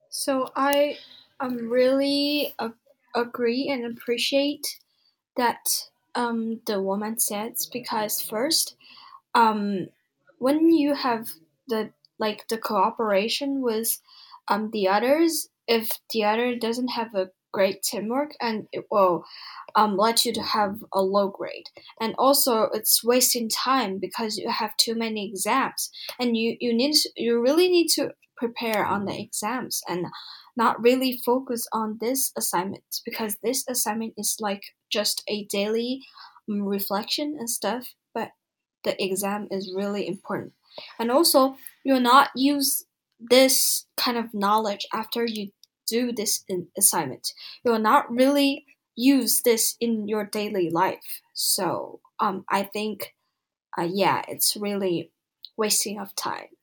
So I really agree and appreciate that the woman said because first um when you have the cooperation with the others, if the other doesn't have a great teamwork, and it will let you to have a low grade. And also it's wasting time because you have too many exams, and you really need to prepare on the exams and not really focus on this assignment, because this assignment is like just a daily reflection and stuff, but the exam is really important. And also, you'll not use this kind of knowledge after you do this assignment. You'll not really use this in your daily life. So I think, yeah, it's really wasting of time.